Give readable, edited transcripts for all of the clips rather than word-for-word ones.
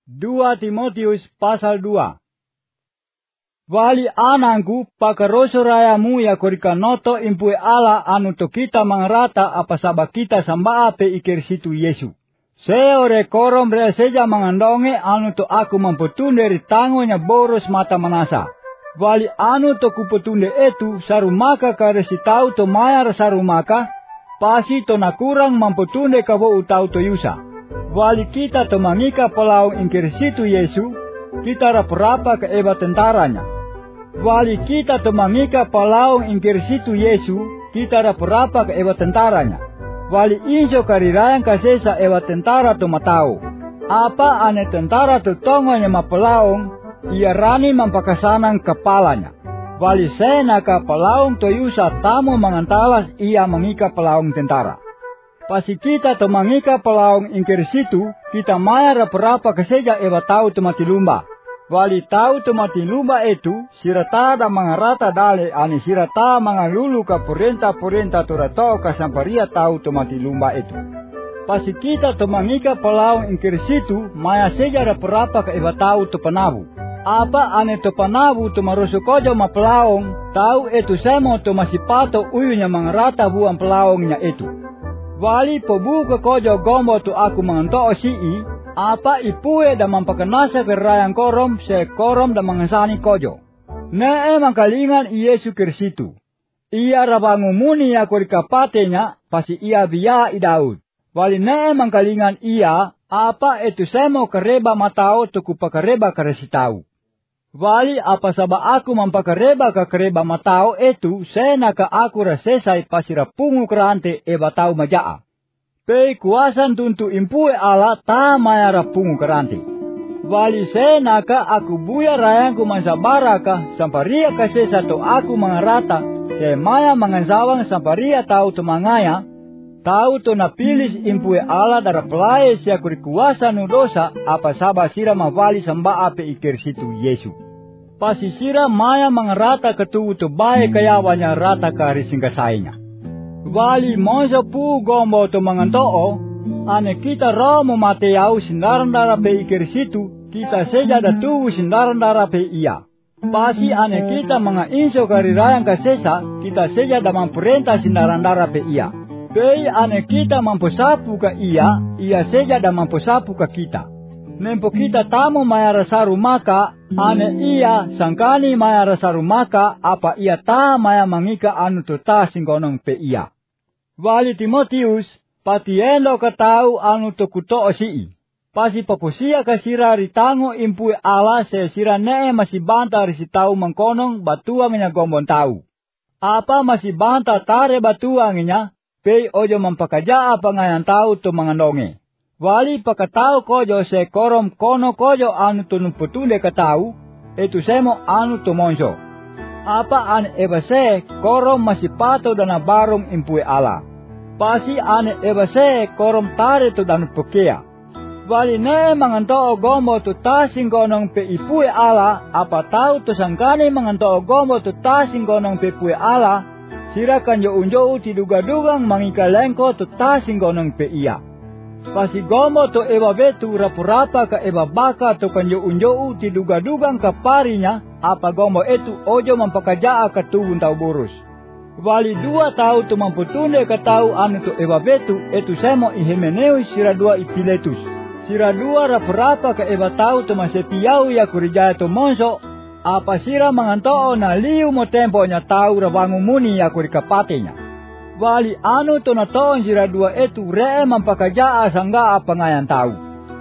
2 Timotius pasal 2. Wali anangku pakaroso rayamu ya korika noto impue ala anu to kita mangrata apa sabak kita samba ape ikir situ Yesu. Seore korom rea seja mangandonge anu to aku mempetunde ritangonya boros mata manasa. Wali anu to kupetunde etu sarumaka karesitau to mayar sarumaka pasi to nakurang mempetunde kabo utau to yusa. Wali kita to mangika pelau ingkir situ Yesu kita raperapa ke eba tentaranya. Wali kita to mangika pelau ingkir situ Yesu kita raperapa ke eba tentaranya. Wali inso karirayang kasesa ewa tentara to matau. Apa ane tentara to tongonya mapelaung, ia rani mampakasanang kepalanya. Wali sena ka pelaung to yusa tamu mangantalas ia mangika pelaung tentara. Pasi kita to mangika pelaung ingkir situ, kita maya raperapa kaseja ewa tau to mati lumba. Wali tau to mati lumba itu, sirata da mangarata dale ane sirata mangalulu ka porenta to rato kasamparia tau to mati lumba itu. Pasi kita to mangika pelaung ingkir situ, maya seja raperapa ka ewa tau to panabu. Apa ane to panabu to maroso kojo ma pelaung, tau itu semo to masipato uyunya mangarata buang pelaungnya itu. Wali pobuka kojo gombo to aku manganto sii, apa ipue da mampakanasa kerayang korom se korom da mangasani kojo. Ne mangkalingan Yesu Kristu. Ia rabangumuni ya korikapatenya pasi ia biya idaud. Wali ne mangkalingan ia apa itu semo kareba matao to kupakareba karesitau. Wali apa saba aku mampakareba ka kareba matao itu sena ka aku rasesai pasira pungu kerante eba tau majaa. Pei kuasan tuntu impue ala ta mayara pungu kerante. Wali sena ka aku buya rayangku mansabaraka samparia kasesa to aku mangarata se maya mangansawang samparia tau to mangaya tau to napilis impue ala dara pelaye sia kurikuasa nudosa apa saba sira mawali samba ape ikir situ Yesu. Pasi sira maya mangarata ketu to bae kayawanya rata kari singkasainya. Wali monsa pu gombo to mangantoo ane kita romo mateyau sindaran dara pe ikir situ kita seja datu sindaran dara pe iya. Pasi ane kita mga inso karirayang kasesa kita seja damang perintah sindaran dara pe iya. Pei ane kita mamposapu ka iya seja damang posapu ka kita. Nempo kita tamu mayara sarumaka ane iya sangkani mayara sarumaka apa iya ta maya mangika anu to ta singgonong pe iya. Wali Timotius patiendo katau anu to kuto osii. Pasi papusia kasira ritango impue ala se sira nee masih banta risitau mangkonong batuang nya gombon tau. Apa masih banta tare batuang nya pei ojo mampakaja apa ngayan tau to mangandonge. Wali pakatau kojo se korom kono kojo anu to numputunde katau, itu semo anu to monso. Apa ane ebase korom masih pato dana barong impue ala. Pasi ane ebase korom tare to danu pokea. Wali ne manganto gombo to tasing gonong pe ipue ala, apa tau to sangkane manganto gombo to tasing gonong pe pue ala, sirakan jo unjo tiduga-dugang mangikalengko to tasing gonong pe iya. Pasi gombo to eba betu rapurapa ka eba baka to kanyo unjou tiduga-dugang kaparinya apa gombo etu ojo mampakajaa ka tubun tau burus. Wali 2 tau to mamputunde ka tau anu to eba betu etu semo Himeneus sira 2 Piletus. Sira 2 rapurapa ka eba tau to masepiau ya kurijaya to monso apa sira mangantoo na liu mo tempo nya tau rabangumuni ya kurikapatenya. Wali anu to natoon sira 2 etu ree mampakajaa sangga apa ngayan tau.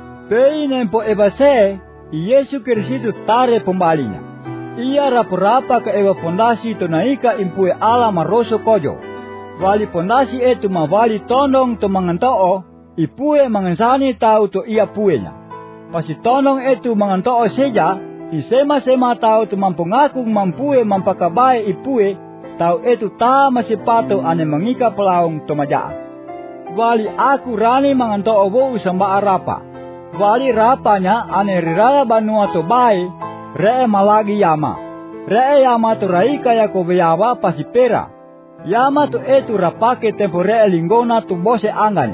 Pei nempo ebase, Yesu Kristu tare pembalinya. Ia rapurapa ke ewa pondasi to naika impue ala maroso kojo. Wali pondasi etu mawali tondong to mangantoo, ipue mangansani tau to ia puenya. Pasi tondong etu mangantoo seja, isema-sema tau to mampungaku mampue mampakabae ipue, tau etu ta masipato ane mangika pelaung tomajaa. Wali aku rani manganto obo usamba arapa. Wali rapanya ane riraya banua to bae, ree malagi yama. Ree yama to raika ya kobeyawa pasipera. Yama to etu rapake tempo ree lingona to bose anganya.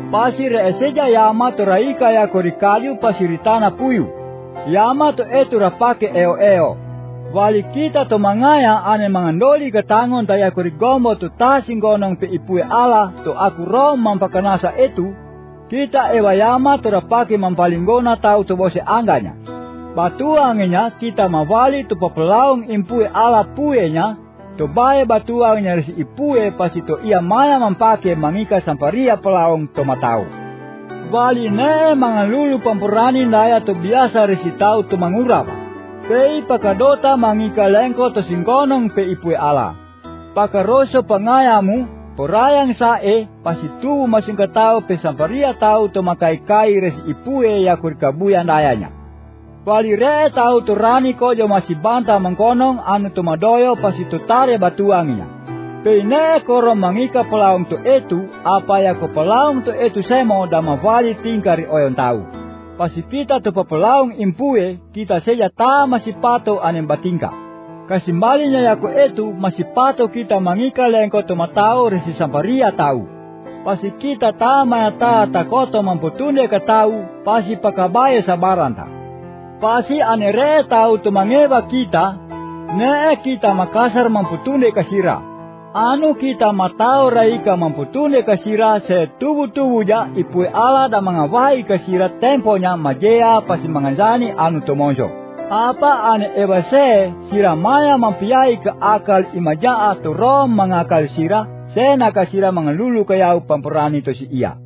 Pasi reeseja yama to raika ya korikayu pasiritana puyu. Yama to etu rapake eo. Wali kita to mangaya ane mangandoli katangon taya korigombo to tasinggonong pe ipue ala to aku rom mampakanasa etu. Kita ewa yama to rapake mampalingona tau to bose angganya. Batuangnya kita mawali to papelaung impue ala puenya. To bae batuangnya resi ipue pasito ia maya mampake mangika samparia pelaung to matau. Wali ne mangalulu pampurani ndaya to biasa resi tau to mangurapa. Pei pakadota mangika lengko to singkonong pe ipue ala. Pakaroso pangayamu porayang sae pasitu masingkatao pe samparia tau to makai-kai resi ipue ya kurikabuya ndayanya. Wali re tau to rani kojo masih banta mangkonong anu to madoyo pasito tare batuangnya. Pei ne koro mangika pelaung to etu apa ya ko pelaung to etu semo dama wali tingkari oyon tau. Pasi kita to papelaung impue kita seja ta masih pato anem batingka. Kasimbalinya yako etu masih pato kita mangika lengko to matao resi samparia tau. Pasi kita ta mayata takoto mamputunde ka tau pasi pakabaye sabaranta. Pasi anere tau to mangeba kita ne kita makasar mamputunde kasira. Anu kita matao raika mamputunde kasira se tubu-tubu ja ipue ala da mangawai kasira temponya majea pasi manganzani anu tomonjo. Apa ane ebase sira maya mampiai ke akal imajaa to rom mangakal sira sena kasira mangalulu kayau pampurani to si iya.